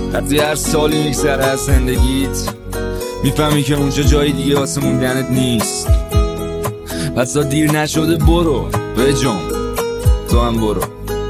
وقتی هر سالی میگذره از زندگیت میفهمی که اونجا جای دیگه واسه موندنت نیست. پس تا دیر نشده برو بجام، تو هم برو،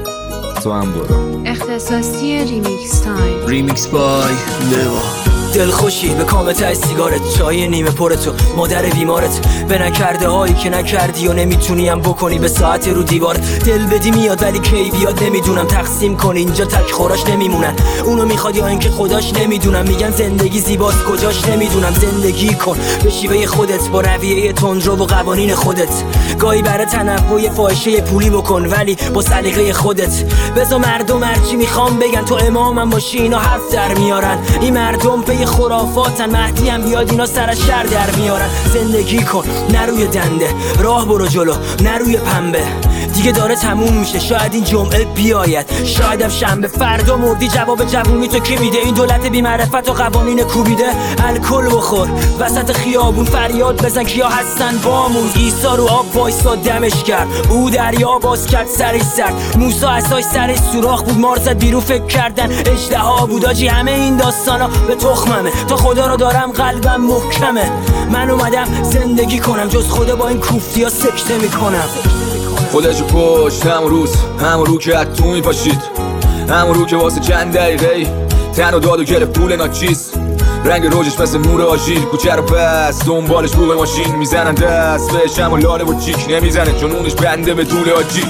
تو هم برو. اختصاصی ریمیکس تایم. ریمیکس بای لوا. دلخوشی به کام ته سیگارت، چای نیمه پر تو مادر بیمارت، به نکرده هایی که نکردی و نمیتونیم بکنی، به ساعت رو دیوارت. دل بدی میاد ولی کی بیاد نمیدونم، تقسیم کن اینجا تک خوراش نمیمونن. اونو میخواد یا اینکه خداش نمیدونم. میگن زندگی زیباست کجاش نمیدونم. زندگی کن به شیوه خودت، با رویه تندرو و قوانین خودت. گاهی برای تنوع فاحشه پولی بکن ولی با سلیقه خودت. بذار مردم هرچی میخوام بگن، تو امامم باشی اینا حرف در میارن. این مردم به خرافاتن، مهدی هم بیاد اینا سر شر در میارن. زندگی کن نه روی دنده، راه برو جلو نه روی پنبه. دیگه داره تموم میشه، شاید این جمعه بیاید، شاید هم شنبه. فردا مردی جواب جوونی تو کی میده؟ این دولت بی معرفت و قوانین کوبیده. الکل بخور وسط خیابون فریاد بزن کیا هستن بامون. عیسی رو آب وایسا دمش کرد، او دریا باز کرد سرش سرد. موسی عصاش سرش سوراخ بود، مار زد بیرون فکر کردن اژدها بود. آجی همه این داستانا به تخممه، تا خدا رو دارم قلبم محکمه. من اومدم زندگی کنم، جز خدا با این کوفتی ها سکته میکنم. خودشو پشت همون روز، همون رو که تو میپاشید، همون رو که واسه چند دقیقه تن و داد و گرفت پول ناچیز. رنگ روزش مثل نور آژیر، کوچه رو پس دنبالش بوق ماشین میزنن دست بهش، اما لاله و چیک نمیزنه چون اونش بنده به طول آجی.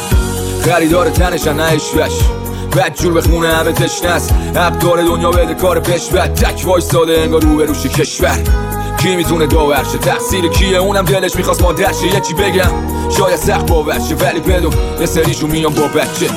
خریدار تنشن نه اشوش، بد جور بخونه همه تشنست. حق داره دنیا بده کار پیش بد، تک وایستاده انگار رو به روش کشور. کی میتونه داورشه؟ تقصیر کیه؟ اونم دلش میخواست مادرشه. یه چی بگم شاید سخت باورشه، ولی بدون یه سریشون میان با بچه.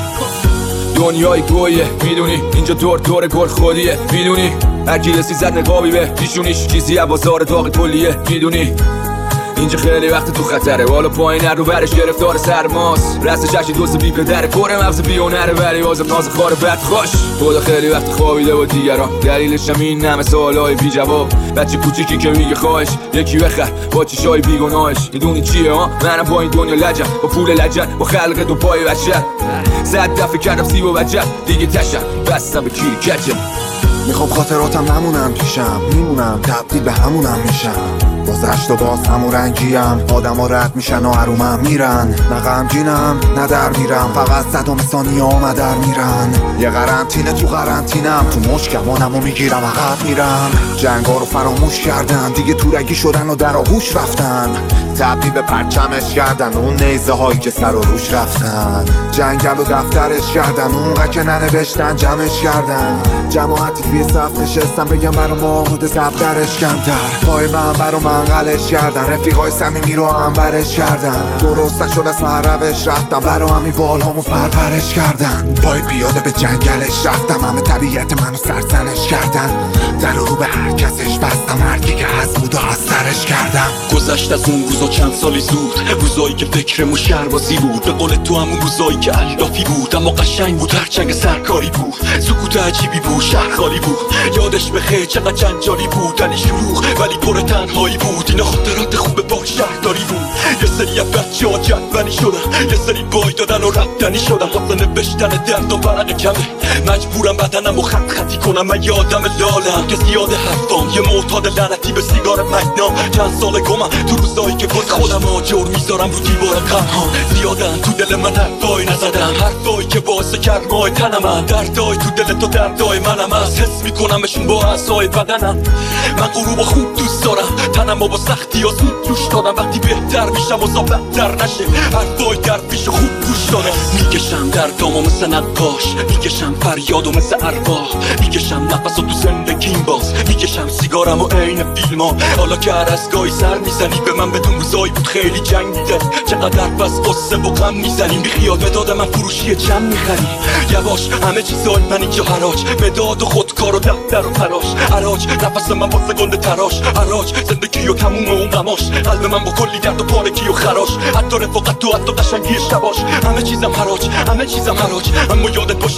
دنیای گویه میدونی، اینجا دور گل خودیه میدونی. هرکی رسی زد نقابی به پیشونیش، چیزی بازار داغ کلیه میدونی. اینجا خیلی وقت تو خطره، بالا پایین رو برش گرفتار سرماست. رست جشی دوست بی پدره، کره مغز بیونره ولی بازم ناز خار بد خوش. خدا خیلی وقت خوابیده با دیگران، دلیلش هم این همه سوالای بی جواب. بچه کوچیکی که میگه خواهش یکی بخر با چشای بیگناهش. میدونی چیه ها؟ منم با این دنیا لجم، با پول لجن، با خلق دو پای بشر. 100 دفعه کردم سیب و وجب، دیگه تشم بستم به کیری کچم. میخوام خاطراتم نمونم پیشم، میمونم تبدیل به همونم میشم. گذشت و باز همون رنگیم، آدم ها رد میشن و حرومم میرن. نه غمگینم نه در میرم، فقط صدام ثانیه ها در میرن. یه قرنطینه تو قرنطینم، تو مشکمانم و میگیرم عقب میرم. جنگا رو فراموش کردن، دیگه تورگی شدن و در آغوش رفتن. تبدیل به پرچمش کردن اون نیزه هایی که سر و روش رفتن. جنگل و دفترش کردن، اونقدر که ننوشتن جمعش کردن. جماعتی توی صف نشستن بگم برا ما حد زبدرش کمتر. پای من برا منقلش کردن، رفیقای صمیمی رو هم برش کردن. درست نشد از روش رفتم، برا همی بالهامو پرپرش کردن. پای پیاده به جنگلش رفتم، همه طبیعت منو سرزنش کردن. در رو به هر کسش بستم، هرکی که هست بود و از سرش کردم. گذشت از اون روزا چند سالی زود، روزایی که فکرمو شهربازی بود. به قول تو همون روزایی که علافی بود، اما قشنگ بود هرچنگ سرکاری بود. سکوت عجیبی بود، شهر خالی بود. یادش بخیر چقدر جنجالی بود، علی شلوغ ولی پر تنهایی بود. اینا خاطرات خوب با شهرداری بود. یه سری از بچه‌ها جدونی شدن، یه سری بای دادن و رفتنی شدن. واسه نوشتن درد و ورق کمه، مجبورم بدنمو خطی کنم. من یه آدم لالم که زیاد حرفام، یه معتاد لعنتی به سیگار مگنام. چند سال گمم تو روزایی که واسه خودم آجر میذارم رو دیوار غم‌ها. زیادن تو دل من حرفایی نزدم، حرفایی که واسه کرمای تنمم. دردای تو دل تو دردای منم، از حس میکنمشون با اعضای بدنم. من غروب خوب دوست دارم، تنمو با سختی ها زود جوش دادم. وقتی بهتر میشم و بدتر نشه، حرفای در پیش خوب گوش دادم. میکشم دردامو مثل نقاش، میکشم فریادو مثل ارواح. میکشم نفسو تو زندگیم باز، میکشم سیگارمو عین فیلما. حالا که هر از گاهی سر میزنی به من، بدون روزایی بود خیلی جنگیده. چقدر بس قصه و غم میزنیم، بیخیال مداد من فروشی جمع میخری. یواش همه چیزای من اینجا حراج، مداد و خودکار و دفتر و تراش. حراج نفس من واسه گنده تراش، حراج زندگی و تموم اون غماش. قلب من با کلی درد و پارگی و خراش، حتی رفاقت و حتی قشنگی شباش. همه چیزم حراج، همه چیزم حراج. اما یادت باشه کردم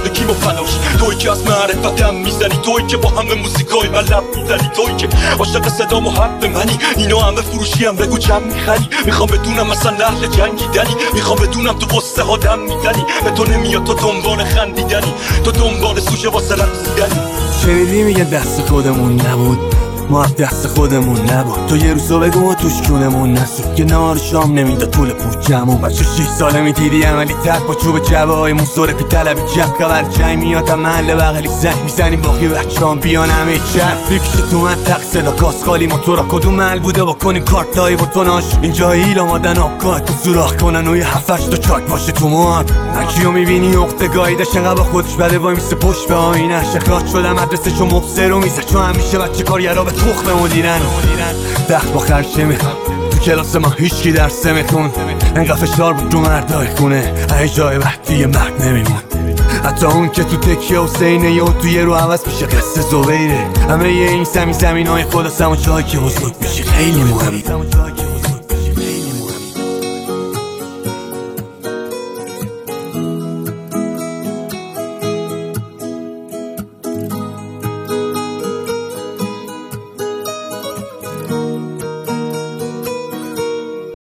زندگی و فناش، توی که از معرفتم میزنی، توی که با همه موزیکای من لب میزنی، توی که عاشق صدام و حرف منی. اینا همه فروشی هم بگو چند میخری. میخوام بدونم مثلا اهل جنگیدنی، میخوام بدونم تو قصه ها دم میزنی. به تو نمیاد تو دنبال خندیدنی، تو دنبال سوژه واسه رقصیدنی. شنیدی میگن دست خودمون نبود، ما هم دست خودمون نبود. تو یه روزو بگو ما توش کونمون نسود که نهار شام نمیداد طول پوچمون. بچه 6 ساله میدیدی عملی تک با چوب جبه های موسوره پی طلبی جب خبر جنگ میاد تا محل بغلی زنگ میزنیم باقی بچه هم بیان همه چرف بکشه تو من تق صدا گاز خالی موتورا کدوم محل بوده بکنیم کارت دایی بطناش. اینجا هیل آمادن آبگاه تو سوراخ کنن و یه 7-8 تا چاک باشه تو موهات. هرکیو میبینی اخته گاییدش انقدر با خودش بده وای میسه پشت به آینه. شکرات شدم مدرسه چون مبصر و میزه چون همیشه بچه کارگرا به تخم مدیرن. دخت با خرشه میخوام تو کلاس ما هیچکی درس میخون. انقدر فشار بود رو مردای خونه ای جای بعد دیگه مرد نمیمون. حتی اون که تو تکیه حسینه یا تو یه رو عوض میشه قصه زبیره. همه این زمین های خدا سمون جایی که حضور میشه خیلی مهم.